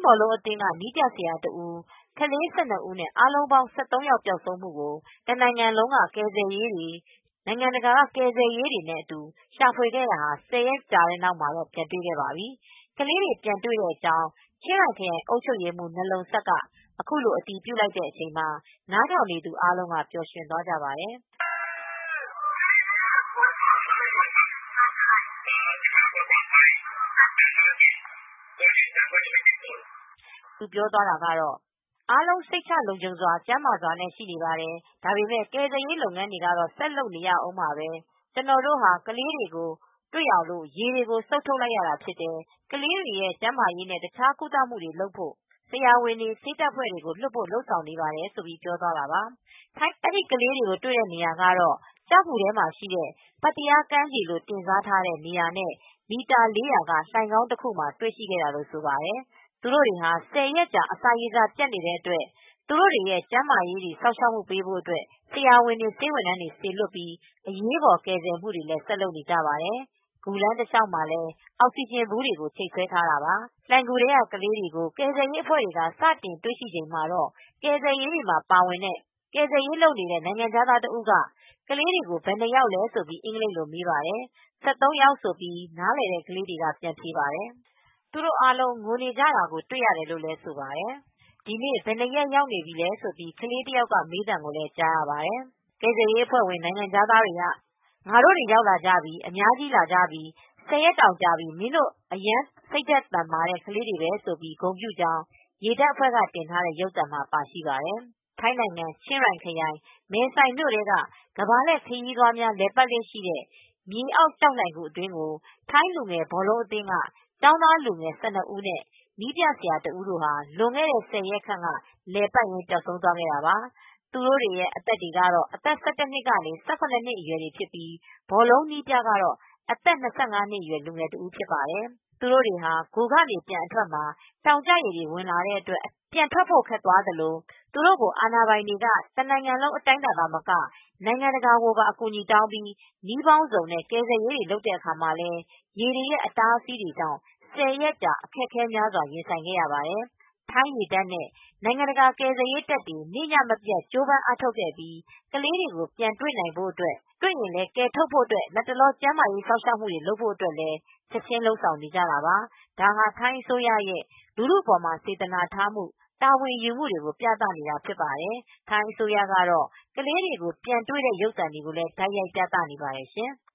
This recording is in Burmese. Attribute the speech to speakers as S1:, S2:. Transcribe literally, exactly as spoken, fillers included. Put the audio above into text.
S1: ဘောလုံးအသင်းက နည်းပြဆရာတဦး ကလေး ၁၂ ဦးနဲ့ အားလုံးပေါင်း ၁၃ ယောက် ပျောက်ဆုံးမှုကို တနိုင်ငံလုံးက ကယ်ဆယ်ရေးတွေ နိုင်ငံတကာက ကယ်ဆယ်ရေးတွေနဲ့အတူ ရှာဖွေခဲ့တာ ဆယ်ရက်ကြာတဲ့နောက်မှာတော့ ပြန်တွေ့ခဲ့ပါပြီ။ ကလေးတွေ ပြန်တွေ့တဲ့အကြောင်း ချင်းရိုင်ခရိုင် အုပ်ချုပ်ရေးမှူး နလုံဆတ်က အခုလို အတည်ပြုလိုက်တဲ့အချိန်မှာ နားထောင်နေသူအားလုံးက ပျော်ရွှင်သွားကြပါတယ်။ သူပြောသွားတာကတော့ အားလုံးစိတ်ချလုံခြုံစွာ ကျန်းမာစွာနဲ့ ရှိနေပါတယ်။ ဒါပေမဲ့ ကယ်ဆယ်ရေးလုပ်ငန်းတွေကတော့ ဆက်လုပ်နေရဦးမှာပဲ။ ကျနော်တို့ဟာ ကလေးတွေကို တွေ့အောင်လို့ ရေတွေကို စုပ်ထုတ်လိုက်ရတာဖြစ်တယ်။ ကလေးတွေရဲ့ ကျန်းမာရေးနဲ့ တခြားကုသမှုတွေလုပ်ဖို့ ဆရာဝန်တွေ ဆေးတပ်ဖွဲ့တွေကို လွှတ်ဖို့ လုပ်ဆောင်နေပါတယ်ဆိုပြီး ပြောသွားတာပါ။ အဲဒီကလေးတွေကို တွေ့တဲ့နေရာကတော့ ကျောက်ဂူထဲမှာရှိတဲ့ ပတ္တရားကမ်းခြေလို့ တင်စားထားတဲ့ နေရာနဲ့ မီတာ ၄၀၀ က လှိုဏ်ခေါင်းတခုမှာ တွေ့ရှိခဲ့တာလို့ ဆိုပါတယ်။ သူတို့တွေဟာ ဆယ်ရက်ကြာ အစာရေစာပြတ်နေတဲ့အတွက် သူတို့တွေရဲ့ ကျန်းမာရေးတွေ စောင့်ရှောက်ပေးဖို့အတွက် ဆရာဝန်တွေ ဆေးဝန်ထမ်းတွေ စေလွှတ်ပြီး အရေးပေါ် ကယ်ဆယ်မှုတွေ ဆက်လုပ်နေကြပါတယ်။ ဂူလမ်းတလျှောက်မှာလည်း အောက်ဆီဂျင်ဗူးတွေကို ချိတ်ဆွဲထားတာပါ။ လှိုဏ်ဂူထဲက ကလေးတွေကို ကယ်ဆယ်ရေးအဖွဲ့တွေက စတင်တွေ့ရှိချိန်မှာတော့ ကယ်ဆယ်ရေးတွေမှာ ပါဝင်တဲ့ ကယ်ဆယ်ရေးလုပ်နေတဲ့ နိုင်ငံခြားသားတဦးက ကလေးတွေကို ဘယ်နှစ်ယောက်လဲဆိုပြီး အင်္ဂလိပ်လို မေးပါတယ်။ ၁၃ ယောက်ဆိုပြီး နားလည်တဲ့ ကလေးတွေက ပြန်ဖြေပါတယ်။ သူတို့အားလုံး ငိုနေကြတာကို တွေ့ရတယ်လို့ ဆိုပါတယ်။ ဒီနေ့ ဘယ်နှစ်ရက်မြောက်နေပြီလဲဆိုပြီး ကလေးတယောက်က မေးသံကိုလည်း ကြားရပါတယ်။ ကယ်ဆယ်ရေးအဖွဲ့ဝင် နိုင်ငံခြားသားတွေက ငါတို့တွေ ရောက်လာကြပြီ အများကြီးလာကြပြီ ဆယ်ရက်တောင်ကြာပြီ မင်းတို့ အရမ်းစိတ်ဓါတ်သန်မာတဲ့ ကလေးတွေပဲဆိုပြီး ဂုဏ်ပြုကြောင်း ရေတပ်အဖွဲ့က တင်ထားတဲ့ ရုပ်သံမှာ ပါရှိပါတယ်။ ထိုင်းနိုင်ငံ ချင်းရိုင်ခရိုင် မယ်ဆိုင်မြို့ထဲက ကမ္ဘာလှည့်ခရီးသွားများ လည်ပတ်လေ့ရှိတဲ့ မြေအောက်ကျောက်လှိုဏ်ဂူအတွင်းကို ထိုင်းလူငယ်ဘောလုံးအသင်းက ကျောင်းသားလူငယ် ၁၂ ဦးနဲ့ နည်းပြဆရာတဦးတို့ဟာ လွန်ခဲ့တဲ့ ဆယ်ရက်ခန့်က လည်ပတ်ရင်း ပျောက်ဆုံးသွားခဲ့တာပါ။ သူတို့တွေရဲ့ အသက်တွေကတော့ အသက် ၁၁ နှစ်ကနေ ၁၇ နှစ်အရွယ်တွေဖြစ်ပြီး ဘောလုံးနည်းပြကတော့ အသက် ၂၅ နှစ်အရွယ် လူငယ်တဦးဖြစ်ပါတယ်။ သူတို့တွေဟာ ဂူကနေ ပြန်အထွက်မှာ တောင်ကျရေတွေ ဝင်လာတဲ့အတွက် ပြန်ထွက်ဖို့ ခက်သွားသလို သူတို့ကို အာဏာပိုင်တွေက တနိုင်ငံလုံး အတိုင်းအတာသာမက နိုင်ငံတကာကိုပါ အကူညီတောင်းပြီး နည်းပေါင်းစုံနဲ့ ကယ်ဆယ်ရေးတွေ လုပ်တဲ့အခါမှာလည်း ရေတွေရဲ့ အတားအဆီးတွေကြောင့် ဆယ်ရက်ကြာ အခက်အခဲများစွာ ရင်ဆိုင်ခဲ့ရပါတယ်။ ထိုင်းရေတပ်နဲ့ နိုင်ငံတကာ ကယ်ဆယ်ရေးတပ်တွေ နေ့ညမပြတ် ကြိုးပမ်းအားထုတ်ခဲ့ပြီး ကလေးတွေကို ပြန်တွေ့နိုင်ဖို့အတွက် တွေ့ရင်လည်း ကယ်ထုတ်ဖို့အတွက် လတ်တလော ကျန်းမာရေးစောင့်ရှောက်မှုတွေ လုပ်ဖို့အတွက်လည်း ချက်ချင်းလုပ်ဆောင်နေကြတာပါ။ ဒါဟာ ထိုင်းအစိုးရရဲ့ လူထုအပေါ် စေတနာထားမှု တာဝန်ယူမှုတွေကို ပြသနေတာဖြစ်ပါတယ်။ ထိုင်းအစိုးရကတော့ ကလေးတွေကို ပြန်တွေ့တဲ့ ရုပ်သံတွေကိုလည်း တိုက်ရိုက်ပြသနေပါတယ်ရှင်။